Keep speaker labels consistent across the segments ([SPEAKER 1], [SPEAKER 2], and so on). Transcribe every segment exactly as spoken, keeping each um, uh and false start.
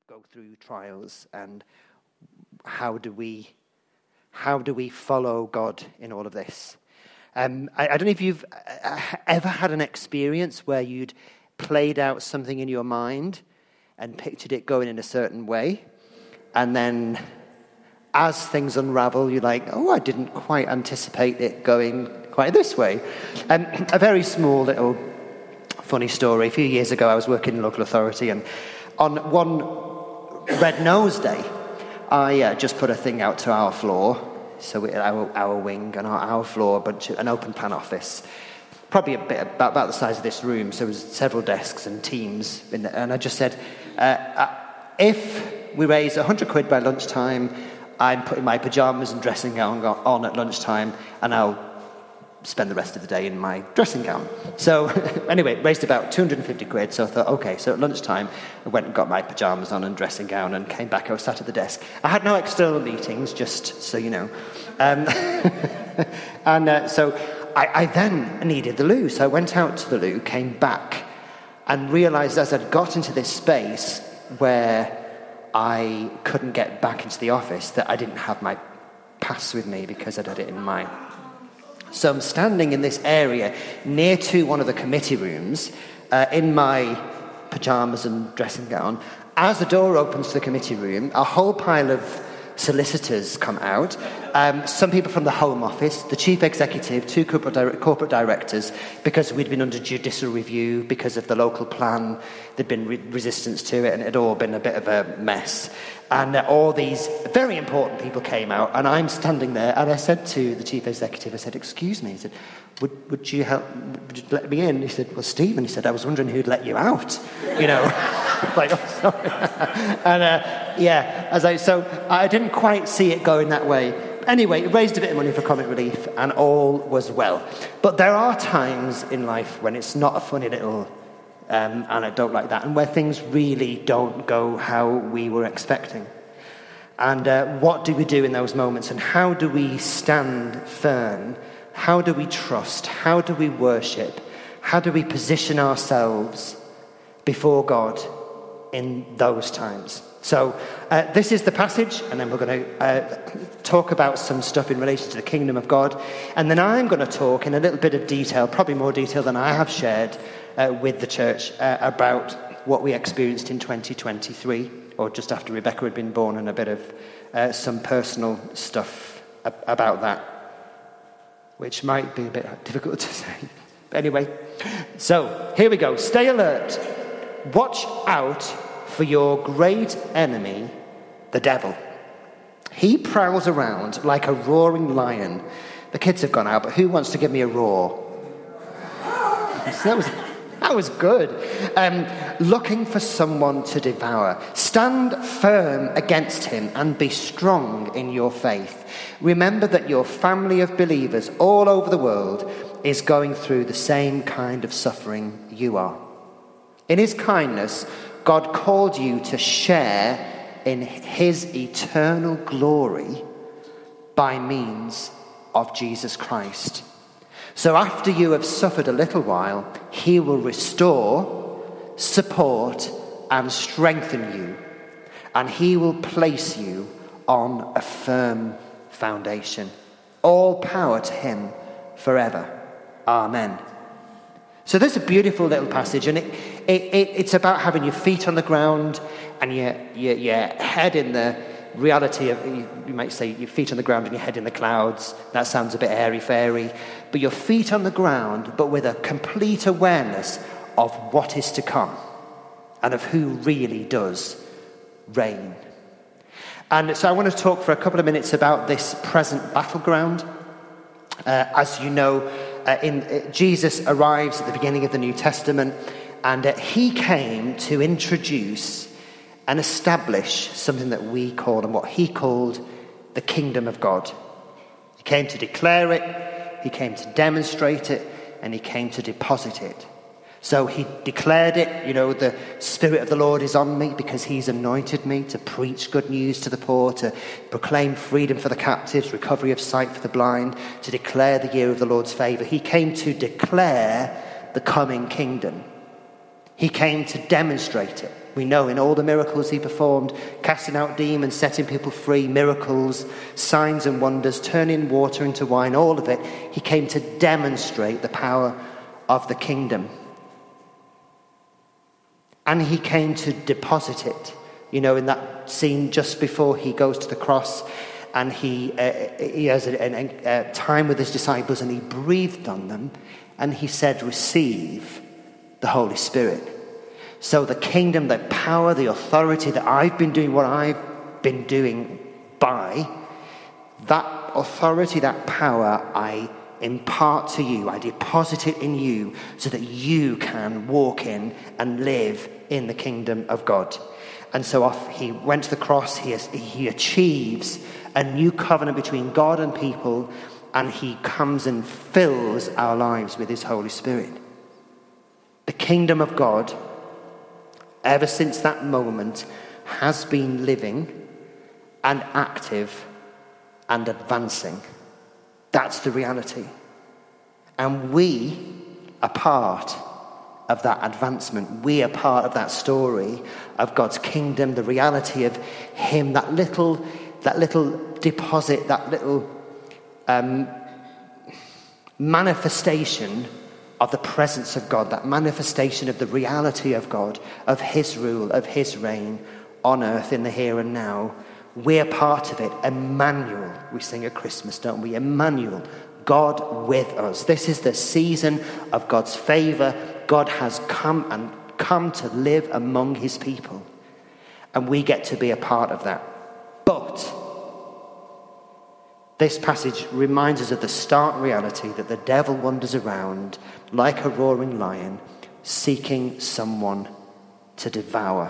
[SPEAKER 1] go through trials, and how do we how do we follow God in all of this? Um, I, I don't know if you've ever had an experience where you'd played out something in your mind and pictured it going in a certain way, and then as things unravel, you're like, oh, I didn't quite anticipate it going quite this way. Um, a very small little funny story. A few years ago, I was working in local authority, and on one Red Nose Day, I uh, just put a thing out to our floor, so we, our, our wing and our, our floor, a bunch of, an open plan office, probably a bit about, about the size of this room, so there was several desks and teams in there, and I just said, uh, uh, if we raise one hundred quid by lunchtime, I'm putting my pyjamas and dressing gown on at lunchtime, and I'll spend the rest of the day in my dressing gown. So anyway, raised about two hundred fifty quid, so I thought, okay, so at lunchtime, I went and got my pyjamas on and dressing gown and came back. I was sat at the desk. I had no external meetings, just so you know. Um, and uh, so I, I then needed the loo, so I went out to the loo, came back, and realised as I'd got into this space where I couldn't get back into the office that I didn't have my pass with me because I'd had it in my... So I'm standing in this area near to one of the committee rooms uh, in my pyjamas and dressing gown. As the door opens to the committee room, a whole pile of solicitors come out, um, some people from the Home Office, the chief executive, two corporate, dire- corporate directors, because we'd been under judicial review because of the local plan. There'd been re- resistance to it, and it had all been a bit of a mess. And uh, all these very important people came out, and I'm standing there, and I said to the chief executive, I said, excuse me, he said, would, would you help, would you let me in? He said, well, Stephen, he said, I was wondering who'd let you out, you know. Like, oh, sorry. And uh, yeah, as I, so I didn't quite see it going that way. Anyway, it raised a bit of money for Comic Relief, and all was well. But there are times in life when it's not a funny little um, anecdote like that, and where things really don't go how we were expecting. And uh, what do we do in those moments, and how do we stand firm? How do we trust? How do we worship? How do we position ourselves before God in those times? So uh, this is the passage, and then we're going to uh, talk about some stuff in relation to the kingdom of God. And then I'm going to talk in a little bit of detail, probably more detail than I have shared uh, with the church, uh, about what we experienced in twenty twenty-three, or just after Rebecca had been born, and a bit of uh, some personal stuff ab- about that, which might be a bit difficult to say. But anyway, so here we go. Stay alert. Watch out for your great enemy, the devil. He prowls around like a roaring lion. The kids have gone out, but who wants to give me a roar? So that was that was good. Um, looking for someone to devour. Stand firm against him and be strong in your faith. Remember that your family of believers all over the world is going through the same kind of suffering you are. In his kindness, God called you to share in his eternal glory by means of Jesus Christ. So after you have suffered a little while, he will restore, support, and strengthen you, and he will place you on a firm foundation. All power to him forever. Amen. So there's a beautiful little passage, and it, it, it it's about having your feet on the ground and your, your, your head in the reality of, you, you might say, your feet on the ground and your head in the clouds. That sounds a bit airy-fairy. But your feet on the ground, but with a complete awareness of what is to come and of who really does reign. And so I want to talk for a couple of minutes about this present battleground. Uh, as you know, uh, in uh, Jesus arrives at the beginning of the New Testament, and uh, he came to introduce and establish something that we call, and what he called, the kingdom of God. He came to declare it, he came to demonstrate it, and he came to deposit it. So he declared it, you know, the Spirit of the Lord is on me because he's anointed me to preach good news to the poor, to proclaim freedom for the captives, recovery of sight for the blind, to declare the year of the Lord's favour. He came to declare the coming kingdom. He came to demonstrate it. We know in all the miracles he performed, casting out demons, setting people free, miracles, signs and wonders, turning water into wine, all of it, he came to demonstrate the power of the kingdom. And he came to deposit it. You know, in that scene just before he goes to the cross, and he uh, he has a, a, a time with his disciples, and he breathed on them, and he said, receive the Holy Spirit. So the kingdom, the power, the authority that I've been doing what I've been doing by, that authority, that power, I impart to you. I deposit it in you so that you can walk in and live in the kingdom of God. And so off he went to the cross. He, has, he achieves a new covenant between God and people, and he comes and fills our lives with his Holy Spirit. The kingdom of God, ever since that moment, has been living and active and advancing. That's the reality. And we are part of that advancement. We are part of that story of God's kingdom, the reality of him, that little, that little deposit, that little um, manifestation of the presence of God, that manifestation of the reality of God, of his rule, of his reign on earth in the here and now. We're part of it. Emmanuel, we sing at Christmas, don't we? Emmanuel, God with us. This is the season of God's favour. God has come and come to live among his people. And we get to be a part of that. But this passage reminds us of the stark reality that the devil wanders around like a roaring lion, seeking someone to devour.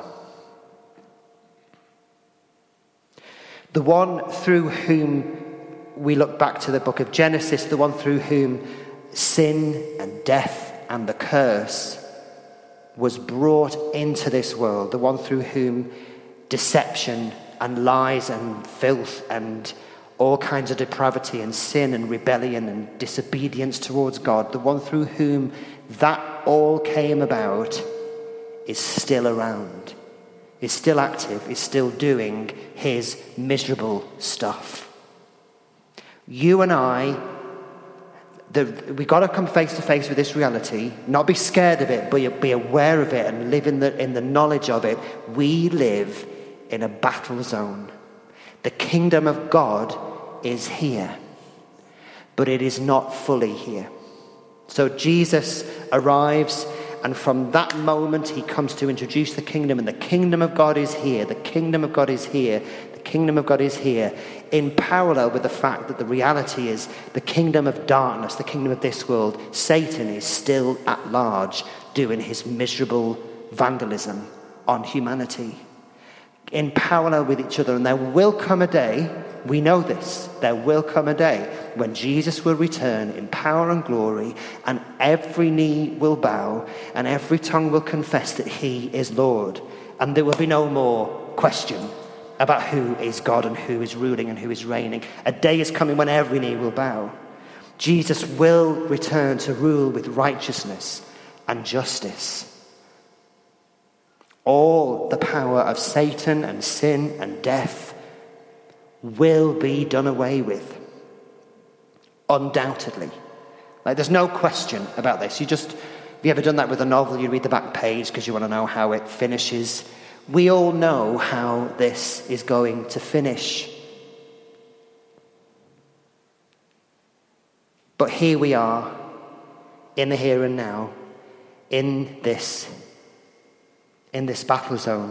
[SPEAKER 1] The one through whom we look back to the book of Genesis, the one through whom sin and death and the curse was brought into this world, the one through whom deception and lies and filth and all kinds of depravity and sin and rebellion and disobedience towards God, the one through whom that all came about, is still around, is still active, is still doing his miserable stuff. You and I, the, we've got to come face to face with this reality, not be scared of it, but be aware of it and live in the, in the knowledge of it. We live in a battle zone. The kingdom of God is here, but it is not fully here. So Jesus arrives, and from that moment he comes to introduce the kingdom, and the kingdom of God is here, the kingdom of God is here, the kingdom of God is here, in parallel with the fact that the reality is the kingdom of darkness, the kingdom of this world, Satan is still at large doing his miserable vandalism on humanity. In parallel with each other. And there will come a day, we know this, there will come a day when Jesus will return in power and glory, and every knee will bow and every tongue will confess that he is Lord, and there will be no more question about who is God and who is ruling and who is reigning. A day is coming when every knee will bow. Jesus will return to rule with righteousness and justice. All the power of Satan and sin and death will be done away with. Undoubtedly. Like, there's no question about this. You just, have you ever done that with a novel? You read the back page because you want to know how it finishes. We all know how this is going to finish. But here we are, in the here and now, in this in this battle zone.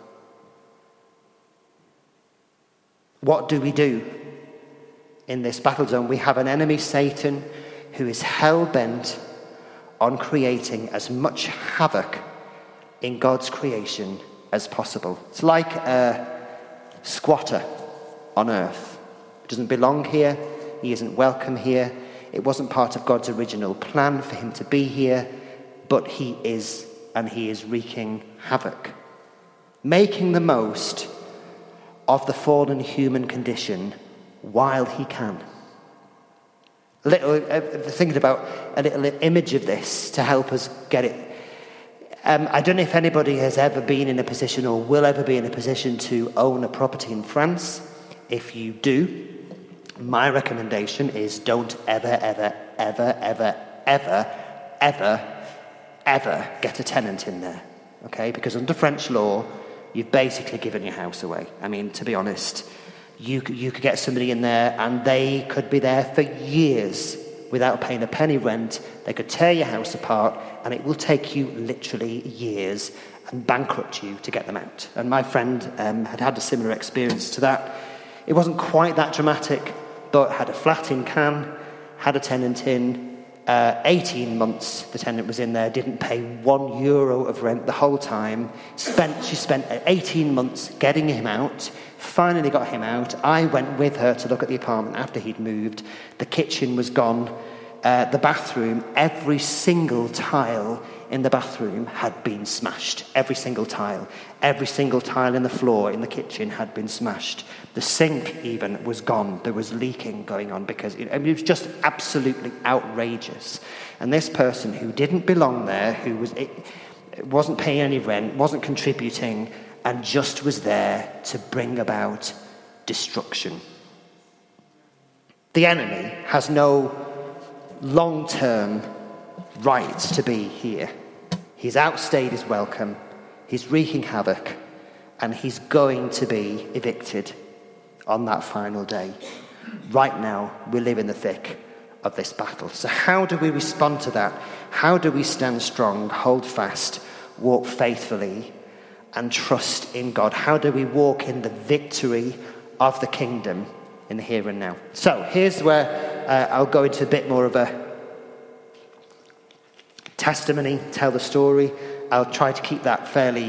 [SPEAKER 1] What do we do in this battle zone? We have an enemy, Satan, who is hell-bent on creating as much havoc in God's creation as possible. It's like a squatter on earth. He doesn't belong here. He isn't welcome here. It wasn't part of God's original plan for him to be here, but he is, and he is wreaking havoc, making the most of the fallen human condition while he can. A little, uh, thinking about a little image of this to help us get it. Um, I don't know if anybody has ever been in a position or will ever be in a position to own a property in France. If you do, my recommendation is don't ever, ever, ever, ever, ever, ever, ever get a tenant in there, okay? Because under French law, you've basically given your house away. I mean, to be honest, you you could get somebody in there and they could be there for years without paying a penny rent. They could tear your house apart, and it will take you literally years and bankrupt you to get them out. And my friend um, had had a similar experience to that. It wasn't quite that dramatic, but had a flat in Cannes, had a tenant in, uh, eighteen months the tenant was in there, didn't pay one euro of rent the whole time. Spent She spent eighteen months getting him out, finally got him out. I went with her to look at the apartment after he'd moved. The kitchen was gone. Uh, the bathroom, every single tile in the bathroom had been smashed. Every single tile. Every single tile in the floor in the kitchen had been smashed. The sink even was gone. There was leaking going on because it, I mean, it was just absolutely outrageous. And this person who didn't belong there, who was it, wasn't paying any rent, wasn't contributing, and just was there to bring about destruction. The enemy has no long-term right to be here. He's outstayed his welcome, he's wreaking havoc, and he's going to be evicted on that final day. Right now, we live in the thick of this battle. So how do we respond to that? How do we stand strong, hold fast, walk faithfully, and trust in God? How do we walk in the victory of the kingdom in the here and now? So here's where uh, I'll go into a bit more of a testimony, tell the story. I'll try to keep that fairly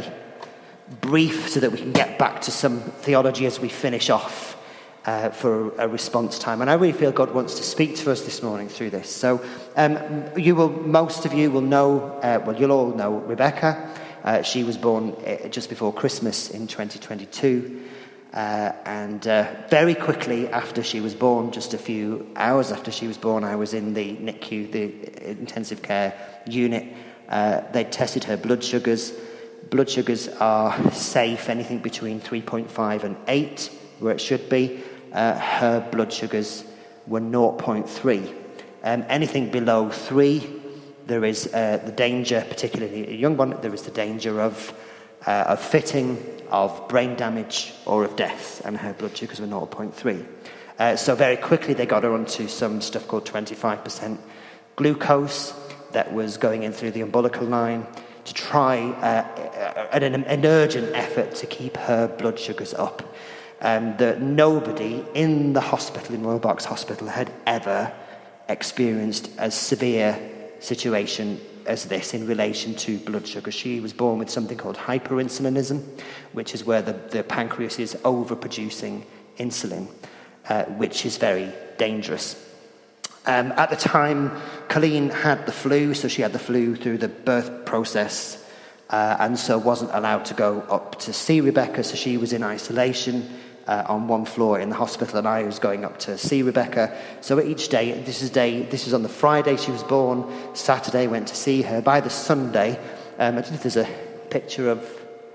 [SPEAKER 1] brief so that we can get back to some theology as we finish off uh, for a response time. And I really feel God wants to speak to us this morning through this. So um, you will, most of you will know, uh, well, you'll all know Rebecca. Uh, she was born uh, just before Christmas in twenty twenty-two. Uh, and uh, very quickly after she was born, just a few hours after she was born, I was in the N I C U, the intensive care unit. Uh, they tested her blood sugars. Blood sugars are safe, anything between three point five and eight, where it should be. Uh, her blood sugars were zero point three. Um, anything below three, there is uh, the danger, particularly a young one, there is the danger of, uh, of fitting, of brain damage, or of death, and her blood sugars were zero point three. Uh, so very quickly they got her onto some stuff called twenty-five percent glucose that was going in through the umbilical line to try uh, an, an urgent effort to keep her blood sugars up. Um, that nobody in the hospital, in Royal Berks Hospital, had ever experienced a severe situation as this in relation to blood sugar. She was born with something called hyperinsulinism, which is where the, the pancreas is overproducing insulin, uh, which is very dangerous. Um, at the time, Colleen had the flu, so she had the flu through the birth process, uh, and so wasn't allowed to go up to see Rebecca, so she was in isolation uh, on one floor in the hospital, and I was going up to see Rebecca. So each day, this is day, this was on the Friday she was born, Saturday went to see her. By the Sunday, um, I don't know if there's a picture of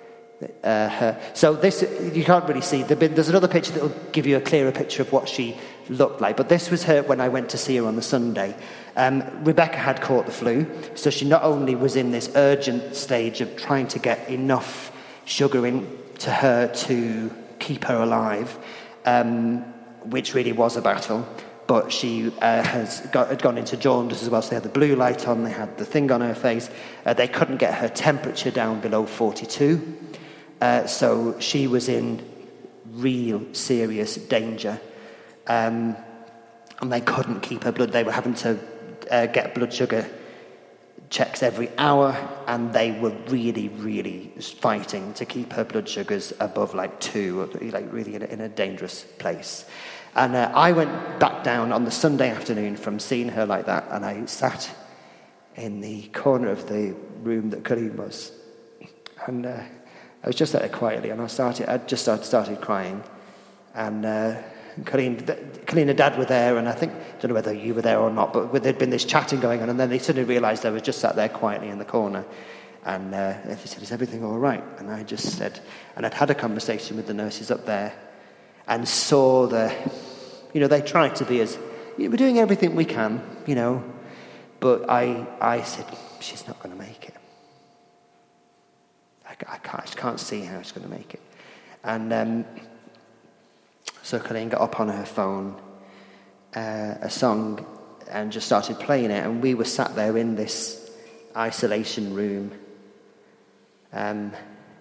[SPEAKER 1] uh, her. So this, you can't really see. There's another picture that will give you a clearer picture of what she looked like. But this was her when I went to see her on the Sunday. Um, Rebecca had caught the flu, so she not only was in this urgent stage of trying to get enough sugar in to her to keep her alive, um, which really was a battle, but she uh, has got, had gone into jaundice as well, so they had the blue light on, they had the thing on her face. Uh, they couldn't get her temperature down below forty-two, uh, so she was in real serious danger. Um, and they couldn't keep her blood. They were having to uh, get blood sugar checks every hour, and they were really, really fighting to keep her blood sugars above like two, like really in a, in a dangerous place. And uh, I went back down on the Sunday afternoon from seeing her like that, and I sat in the corner of the room that Colleen was, and uh, I was just there quietly, and I started. I just started, started crying, and. Uh, Colleen, Colleen and Dad were there, and I think, I don't know whether you were there or not, but there'd been this chatting going on, and then they suddenly realised I was just sat there quietly in the corner. And uh, they said, is everything all right? And I just said, and I'd had a conversation with the nurses up there and saw the, you know, they tried to be as, you know, we're doing everything we can, you know, but I I said, she's not going to make it. I, I, can't, I just can't see how she's going to make it. And um, so Colleen got up on her phone, uh, a song, and just started playing it. And we were sat there in this isolation room. Um,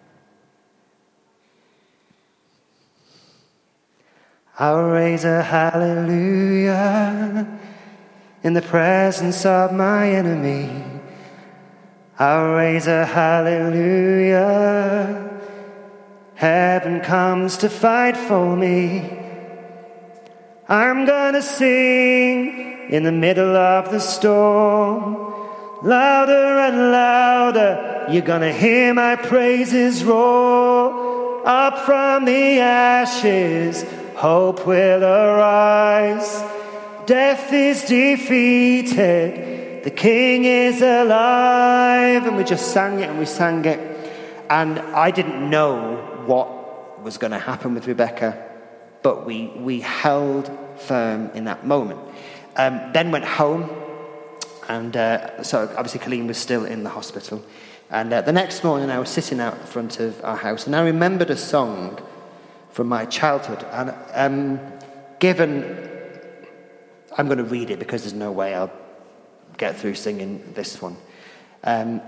[SPEAKER 1] I'll raise a hallelujah in the presence of my enemy. I'll raise a hallelujah. Heaven comes to fight for me. I'm gonna sing in the middle of the storm. Louder and louder, you're gonna hear my praises roar. Up from the ashes, hope will arise. Death is defeated, the King is alive. And we just sang it and we sang it. And I didn't know what was going to happen with Rebecca, but we, we held firm in that moment. Um, then went home, and uh, so obviously Colleen was still in the hospital. And uh, the next morning I was sitting out front of our house, and I remembered a song from my childhood. And um, given, I'm going to read it because there's no way I'll get through singing this one. Um,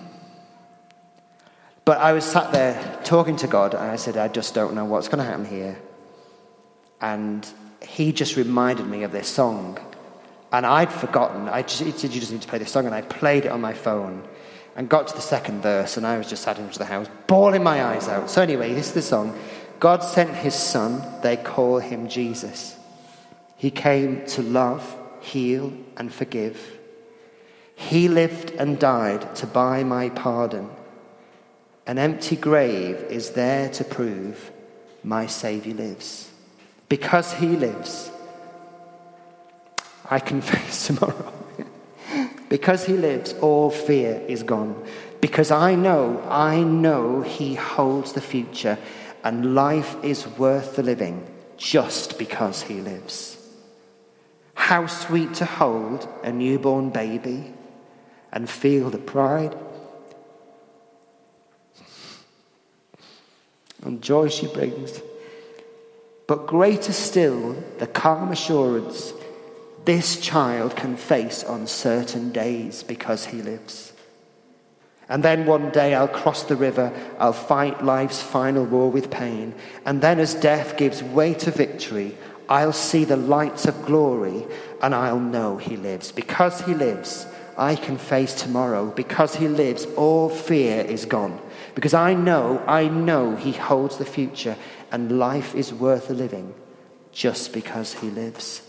[SPEAKER 1] but I was sat there talking to God, and I said, I just don't know what's going to happen here. And he just reminded me of this song. And I'd forgotten. I just, he said, you just need to play this song. And I played it on my phone and got to the second verse, and I was just sat into the house, bawling my eyes out. So anyway, this is the song. God sent his son, they call him Jesus. He came to love, heal, and forgive. He lived and died to buy my pardon. An empty grave is there to prove my Saviour lives. Because he lives, I can face tomorrow. Because he lives, all fear is gone. Because I know, I know he holds the future, and life is worth the living just because he lives. How sweet to hold a newborn baby and feel the pride and joy she brings. But greater still, the calm assurance this child can face uncertain days because he lives. And then one day I'll cross the river, I'll fight life's final war with pain. And then as death gives way to victory, I'll see the lights of glory, and I'll know he lives. Because he lives, I can face tomorrow. Because he lives, all fear is gone. Because I know, I know he holds the future, and life is worth the living just because he lives.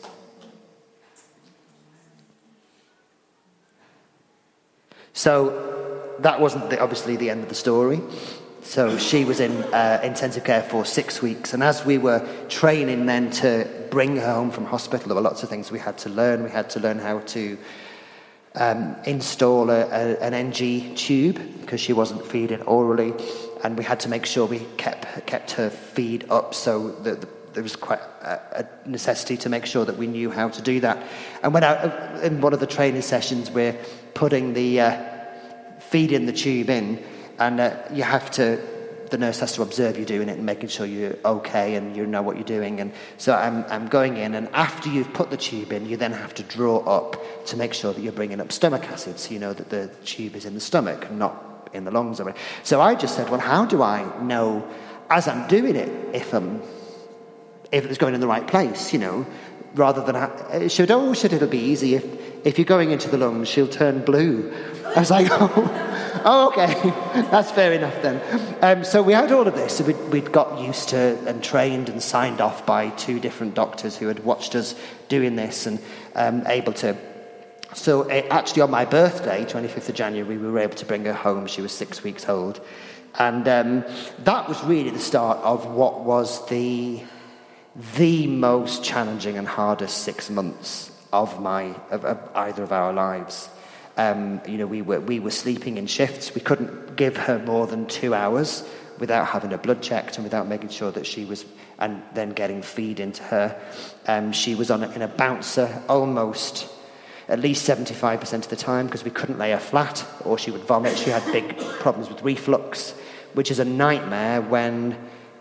[SPEAKER 1] So that wasn't the, obviously the end of the story. So she was in uh, intensive care for six weeks. And as we were training then to bring her home from hospital, there were lots of things we had to learn. We had to learn how to um, install a, a, an N G tube because she wasn't feeding orally. And we had to make sure we kept kept her feed up, so that the, there was quite a, a necessity to make sure that we knew how to do that. And when I, in one of the training sessions, we're putting the uh, feeding the tube in, and uh, you have to, the nurse has to observe you doing it and making sure you're okay and you know what you're doing. And so I'm I'm going in, and after you've put the tube in, you then have to draw up to make sure that you're bringing up stomach acid, so you know that the tube is in the stomach and not in the lungs. So I just said, well, how do I know as I'm doing it if um if it's going in the right place, you know, rather than ha- she would, oh, should it'll be easy if if you're going into the lungs, she'll turn blue. I was like, oh, oh okay, that's fair enough then. Um, so we had all of this. So we'd, we'd got used to and trained and signed off by two different doctors who had watched us doing this and um, able to. So uh, actually on my birthday, twenty-fifth of January, we were able to bring her home. She was six weeks old. And um, that was really the start of what was the the most challenging and hardest six months of my of, of either of our lives. Um, you know, we were we were sleeping in shifts. We couldn't give her more than two hours without having her blood checked and without making sure that she was, and then getting feed into her. Um, she was on a, in a bouncer almost at least seventy-five percent of the time because we couldn't lay her flat or she would vomit. She had big problems with reflux, which is a nightmare when,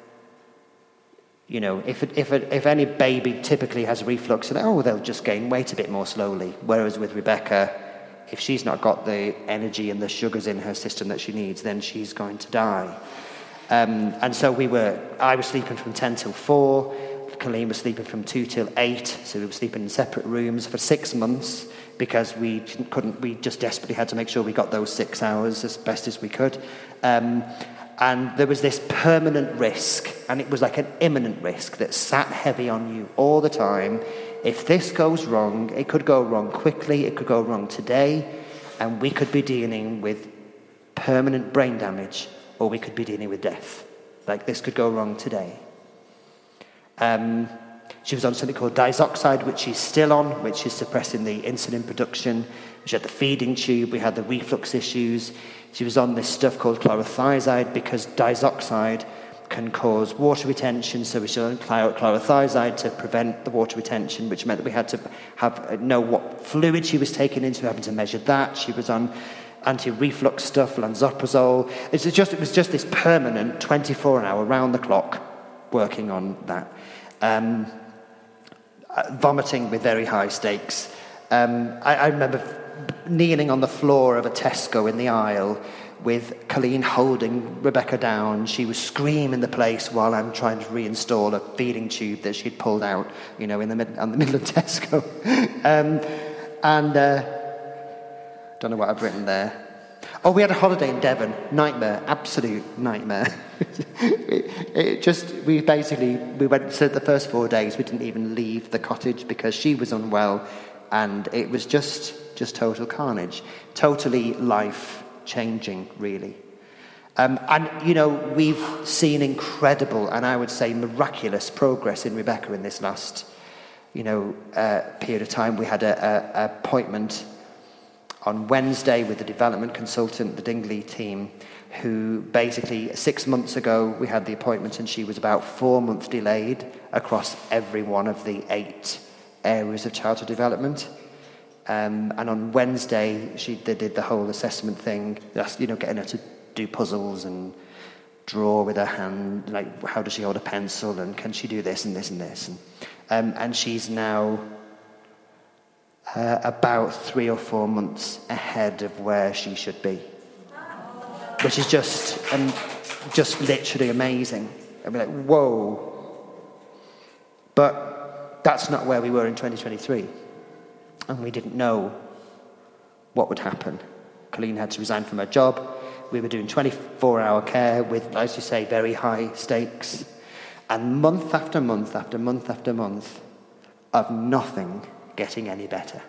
[SPEAKER 1] you know, if it, if it, if any baby typically has reflux, and oh, they'll just gain weight a bit more slowly. Whereas with Rebecca, if she's not got the energy and the sugars in her system that she needs, then she's going to die. Um, and so we were, I was sleeping from ten till four, Colleen was sleeping from two till eight, so we were sleeping in separate rooms for six months because we couldn't, we just desperately had to make sure we got those six hours as best as we could. Um, and there was this permanent risk, and it was like an imminent risk that sat heavy on you all the time. If this goes wrong, it could go wrong quickly, it could go wrong today, and we could be dealing with permanent brain damage, or we could be dealing with death. Like, this could go wrong today. Um, she was on something called diazoxide, which she's still on, which is suppressing the insulin production. She had the feeding tube, we had the reflux issues. She was on this stuff called chlorothiazide because diazoxide can cause water retention, so we should on chlorothiazide to prevent the water retention, which meant that we had to have know what fluid she was taking into, having to measure that. She was on anti-reflux stuff, lansoprazole. It's just, it was just this permanent twenty-four hour round-the-clock working on that. Um, uh, vomiting with very high stakes. Um, I, I remember kneeling on the floor of a Tesco in the aisle with Colleen holding Rebecca down. She was screaming the place while I'm trying to reinstall a feeding tube that she'd pulled out, you know, in the, mid- in the middle of Tesco. um, and uh, don't know what I've written there. Oh, we had a holiday in Devon. Nightmare, absolute nightmare. it, it just, we basically, we went, so the first four days we didn't even leave the cottage because she was unwell, and it was just, just total carnage. Totally life-changing, really. Um, and, you know, we've seen incredible, and I would say miraculous progress in Rebecca in this last, you know, uh, period of time. We had a, a, a appointment on Wednesday with the development consultant, the Dingley team, who basically six months ago we had the appointment and she was about four months delayed across every one of the eight areas of childhood development. Um, and on Wednesday she they did the whole assessment thing, that's, you know, getting her to do puzzles and draw with her hand, like how does she hold a pencil and can she do this and this and this. And, um, and she's now Uh, about three or four months ahead of where she should be, which is just um, just literally amazing. I mean, like, whoa. But that's not where we were in twenty twenty-three, and we didn't know what would happen. Colleen had to resign from her job. We were doing twenty-four hour care with, as you say, very high stakes, and month after month after month after month of nothing getting any better.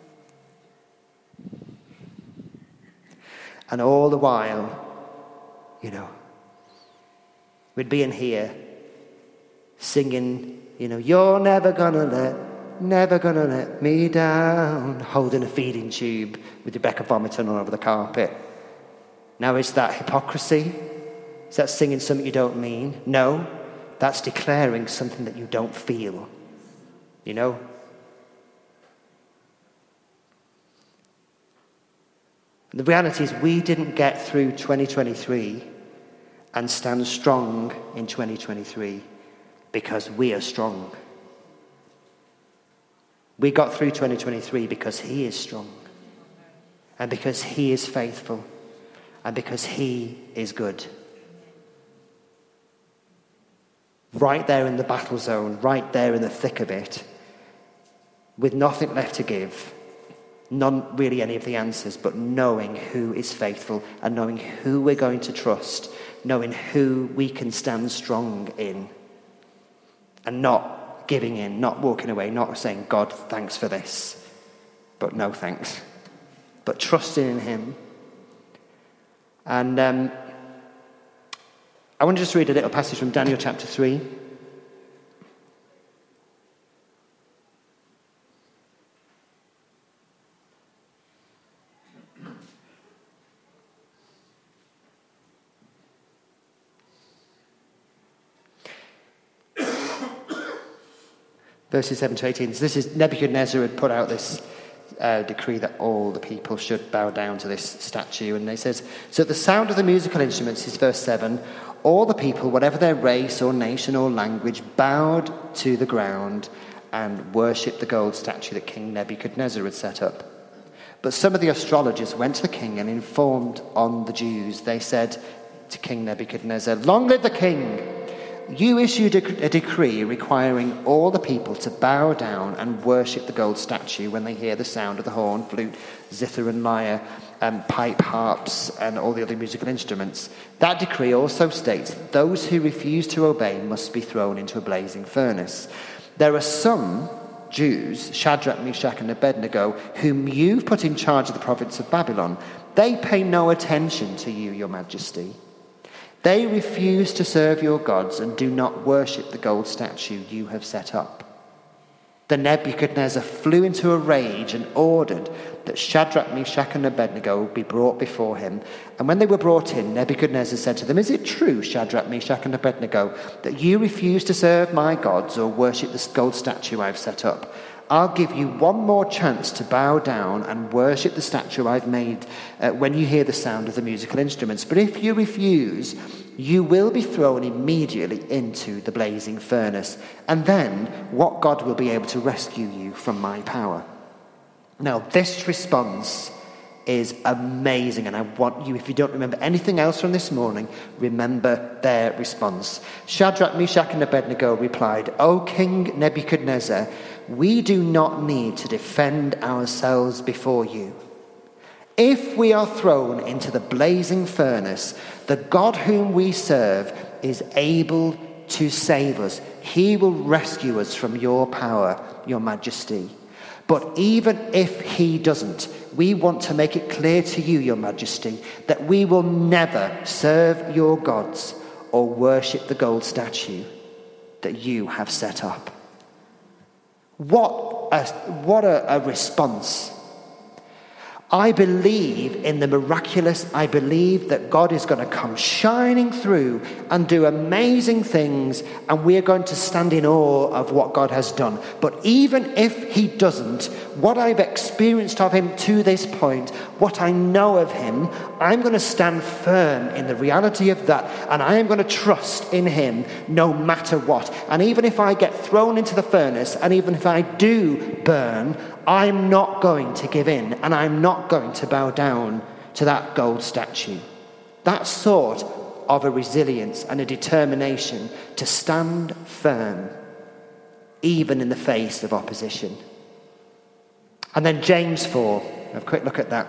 [SPEAKER 1] And all the while, you know, we'd be in here singing, you know, you're never gonna let, never gonna let me down, holding a feeding tube with Rebecca vomiting all over the carpet. Now, is that hypocrisy? Is that singing something you don't mean? No, that's declaring something that you don't feel, you know? The reality is we didn't get through twenty twenty-three and stand strong in twenty twenty-three because we are strong. We got through twenty twenty-three because he is strong, and because he is faithful, and because he is good. Right there in the battle zone, right there in the thick of it, with nothing left to give, not really any of the answers, but knowing who is faithful and knowing who we're going to trust, knowing who we can stand strong in, and not giving in, not walking away, not saying, God, thanks for this, but no thanks, but trusting in him. And um, I want to just read a little passage from Daniel chapter three. verses seven to eighteen. So this is Nebuchadnezzar had put out this uh, decree that all the people should bow down to this statue. And he says, so at the sound of the musical instruments, is verse seven, all the people, whatever their race or nation or language, bowed to the ground and worshipped the gold statue that King Nebuchadnezzar had set up. But some of the astrologers went to the king and informed on the Jews. They said to King Nebuchadnezzar, long live the king! You issued a, a decree requiring all the people to bow down and worship the gold statue when they hear the sound of the horn, flute, zither and lyre, um, pipe, harps, and all the other musical instruments. That decree also states that those who refuse to obey must be thrown into a blazing furnace. There are some Jews, Shadrach, Meshach, and Abednego, whom you've put in charge of the province of Babylon. They pay no attention to you, your majesty. They refuse to serve your gods and do not worship the gold statue you have set up. Then Nebuchadnezzar flew into a rage and ordered that Shadrach, Meshach, and Abednego be brought before him. And when they were brought in, Nebuchadnezzar said to them, is it true, Shadrach, Meshach, and Abednego, that you refuse to serve my gods or worship this gold statue I've set up? I'll give you one more chance to bow down and worship the statue I've made uh, when you hear the sound of the musical instruments. But if you refuse, you will be thrown immediately into the blazing furnace. And then what God will be able to rescue you from my power? Now, this response is amazing. And I want you, if you don't remember anything else from this morning, remember their response. Shadrach, Meshach, and Abednego replied, O King Nebuchadnezzar, we do not need to defend ourselves before you. If we are thrown into the blazing furnace, the God whom we serve is able to save us. He will rescue us from your power, your majesty. But even if he doesn't, we want to make it clear to you, your majesty, that we will never serve your gods or worship the gold statue that you have set up. What a, what a, a response. I believe in the miraculous. I believe that God is going to come shining through and do amazing things, and we're going to stand in awe of what God has done. But even if he doesn't, what I've experienced of him to this point, what I know of him, I'm going to stand firm in the reality of that, and I am going to trust in him no matter what. And even if I get thrown into the furnace, and even if I do burn, I'm not going to give in, and I'm not going to bow down to that gold statue. That sort of a resilience and a determination to stand firm, even in the face of opposition. And then James four, have a quick look at that.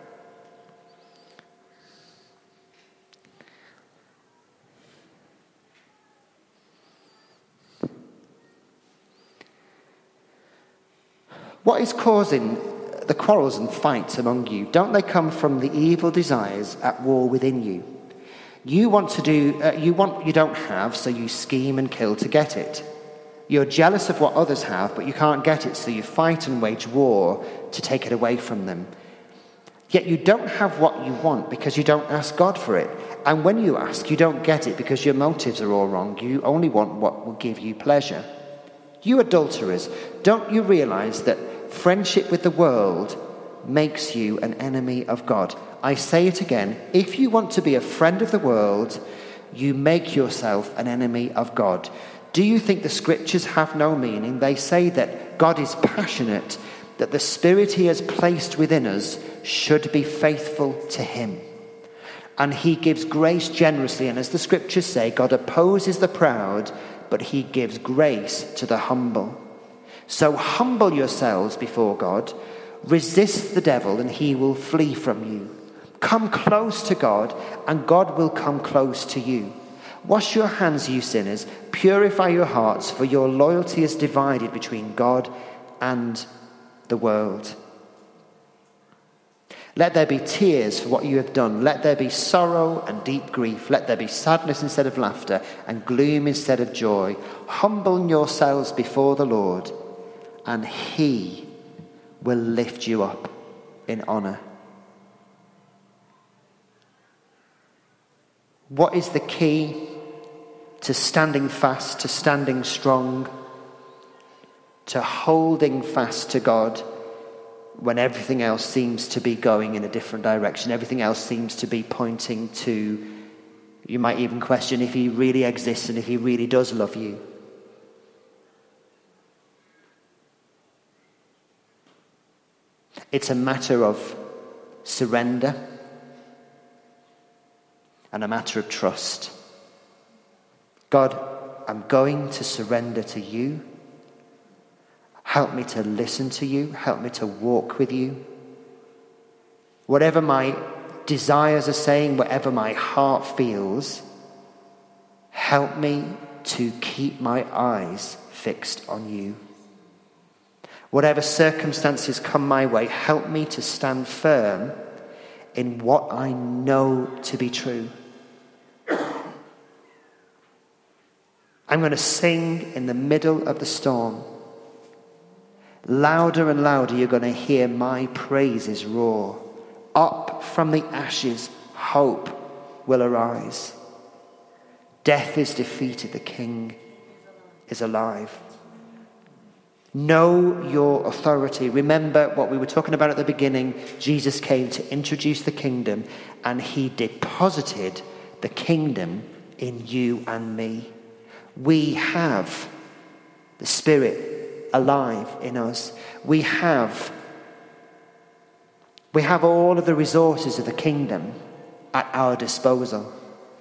[SPEAKER 1] What is causing the quarrels and fights among you? Don't they come from the evil desires at war within you? You want to do, uh, you want what you don't have, so you scheme and kill to get it. You're jealous of what others have, but you can't get it, so you fight and wage war to take it away from them. Yet you don't have what you want because you don't ask God for it. And when you ask, you don't get it because your motives are all wrong. You only want what will give you pleasure. You adulterers, don't you realize that friendship with the world makes you an enemy of God? I say it again, if you want to be a friend of the world, you make yourself an enemy of God. Do you think the scriptures have no meaning? They say that God is passionate, that the spirit he has placed within us should be faithful to him. And he gives grace generously, and as the scriptures say, God opposes the proud, but he gives grace to the humble. So humble yourselves before God, resist the devil, and he will flee from you. Come close to God, and God will come close to you. Wash your hands, you sinners, purify your hearts, for your loyalty is divided between God and the world. Let there be tears for what you have done. Let there be sorrow and deep grief. Let there be sadness instead of laughter and gloom instead of joy. Humble yourselves before the Lord, and he will lift you up in honor. What is the key to standing fast, to standing strong? to holding fast to God when everything else seems to be going in a different direction. Everything else seems to be pointing to, you might even question if he really exists and if he really does love you. It's a matter of surrender and a matter of trust. God, I'm going to surrender to you. Help me to listen to you. Help me to walk with you. Whatever my desires are saying, whatever my heart feels, help me to keep my eyes fixed on you. Whatever circumstances come my way, help me to stand firm in what I know to be true. I'm going to sing in the middle of the storm. Louder and louder you're going to hear my praises roar. Up from the ashes, hope will arise. Death is defeated, the King is alive. Know your authority. Remember what we were talking about at the beginning. Jesus came to introduce the kingdom, and he deposited the kingdom in you and me. We have the Spirit alive in us. We have, we have all of the resources of the kingdom at our disposal.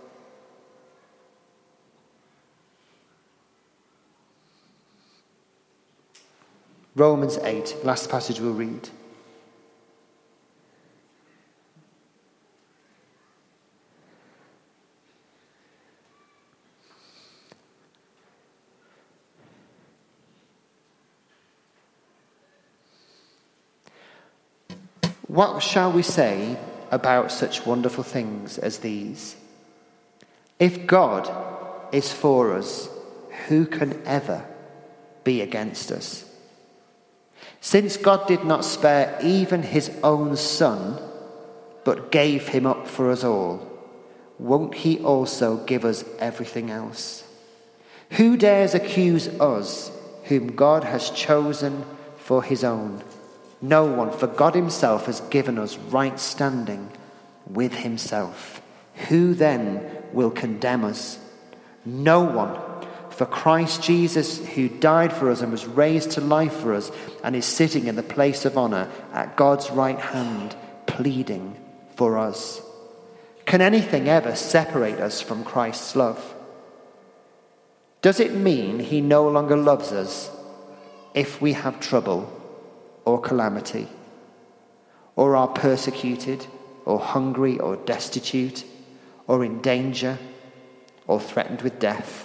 [SPEAKER 1] Romans eight, last passage we'll read. What shall we say about such wonderful things as these? If God is for us, who can ever be against us? Since God did not spare even his own Son, but gave him up for us all, won't he also give us everything else? Who dares accuse us, whom God has chosen for his own? No one, for God himself has given us right standing with himself. Who then will condemn us? No one. For Christ Jesus, who died for us and was raised to life for us, and is sitting in the place of honor at God's right hand, pleading for us. Can anything ever separate us from Christ's love? Does it mean he no longer loves us if we have trouble or calamity, or are persecuted, or hungry, or destitute, or in danger, or threatened with death?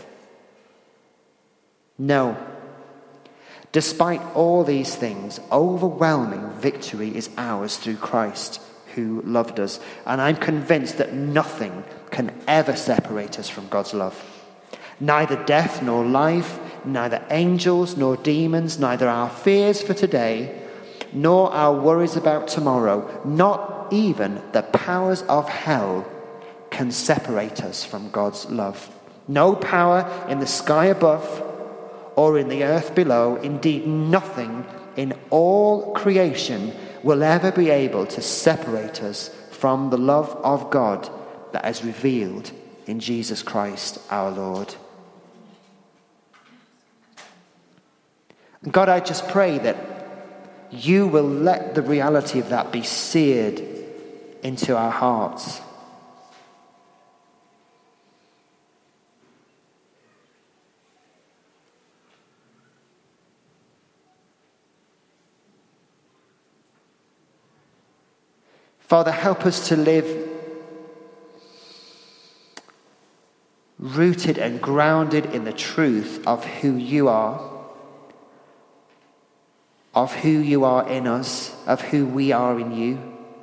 [SPEAKER 1] No. Despite all these things, overwhelming victory is ours through Christ, who loved us. And I'm convinced that nothing can ever separate us from God's love. Neither death nor life, neither angels nor demons, neither our fears for today, nor our worries about tomorrow, not even the powers of hell can separate us from God's love. No power in the sky above or in the earth below, indeed nothing in all creation will ever be able to separate us from the love of God that is revealed in Jesus Christ our Lord. God, I just pray that you will let the reality of that be seared into our hearts. Father, help us to live rooted and grounded in the truth of who you are, of who you are in us, of who we are in you.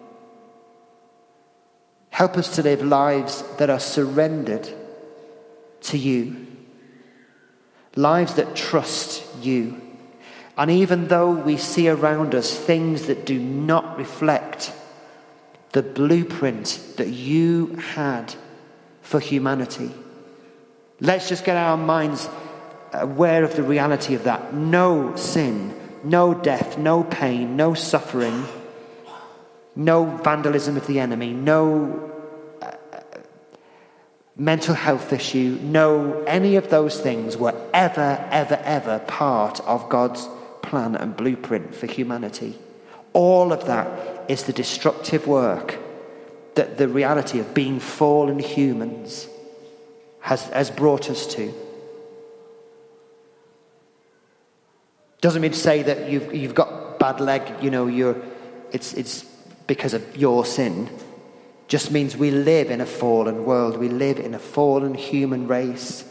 [SPEAKER 1] Help us to live lives that are surrendered to you, lives that trust you. And even though we see around us things that do not reflect the blueprint that you had for humanity, let's just get our minds aware of the reality of that. No sin, no death, no pain, no suffering, no vandalism of the enemy, no uh, mental health issue, no any of those things were ever, ever, ever part of God's plan and blueprint for humanity. All of that is the destructive work that the reality of being fallen humans has, has brought us to. Doesn't mean to say that you've you've got bad leg, you know, you're it's it's because of your sin. Just means we live in a fallen world. We live in a fallen human race.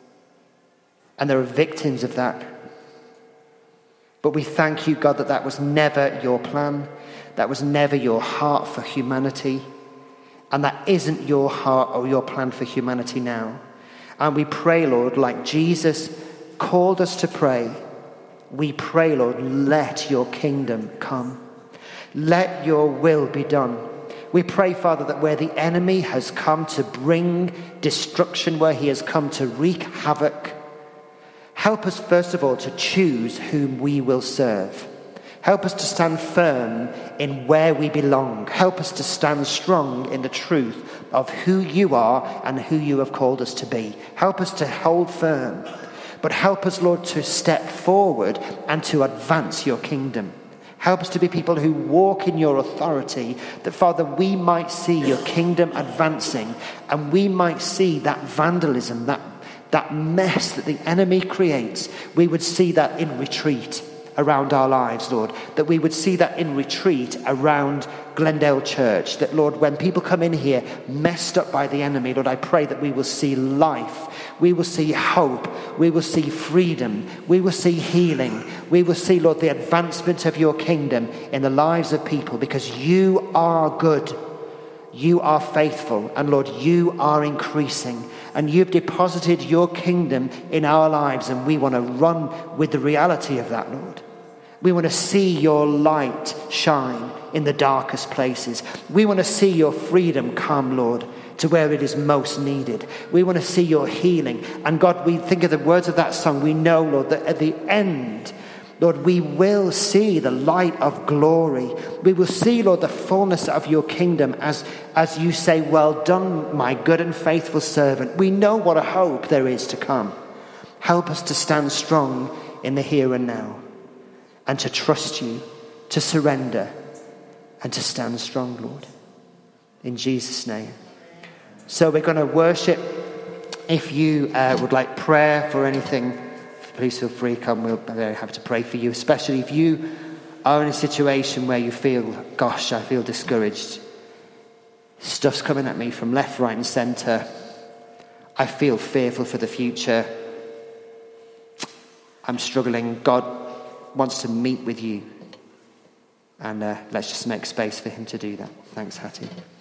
[SPEAKER 1] And there are victims of that. But we thank you, God, that that was never your plan. That was never your heart for humanity. And that isn't your heart or your plan for humanity now. And we pray, Lord, like Jesus called us to pray, we pray, Lord, let your kingdom come. Let your will be done. We pray, Father, that where the enemy has come to bring destruction, where he has come to wreak havoc, help us, first of all, to choose whom we will serve. Help us to stand firm in where we belong. Help us to stand strong in the truth of who you are and who you have called us to be. Help us to hold firm. But help us, Lord, to step forward and to advance your kingdom. Help us to be people who walk in your authority, that, Father, we might see your kingdom advancing and we might see that vandalism, that, that mess that the enemy creates, we would see that in retreat around our lives, Lord, that we would see that in retreat around Glendale Church, that, Lord, when people come in here messed up by the enemy, Lord, I pray that we will see life, we will see hope, we will see freedom, we will see healing, we will see, Lord, the advancement of your kingdom in the lives of people, because you are good, you are faithful, and Lord, you are increasing, and you've deposited your kingdom in our lives, and we want to run with the reality of that, Lord. We want to see your light shine in the darkest places. We want to see your freedom come, Lord, to where it is most needed. We want to see your healing. And God, we think of the words of that song. We know, Lord, that at the end, Lord, we will see the light of glory. We will see, Lord, the fullness of your kingdom as, as you say, well done, my good and faithful servant. We know what a hope there is to come. Help us to stand strong in the here and now, and to trust you, to surrender, and to stand strong, Lord. In Jesus' name. So we're going to worship. If you uh, would like prayer for anything, please feel free to come. We'll be very happy to pray for you, especially if you are in a situation where you feel, gosh, I feel discouraged. Stuff's coming at me from left, right, and centre. I feel fearful for the future. I'm struggling. God wants to meet with you. And uh, let's just make space for him to do that. Thanks, Hattie.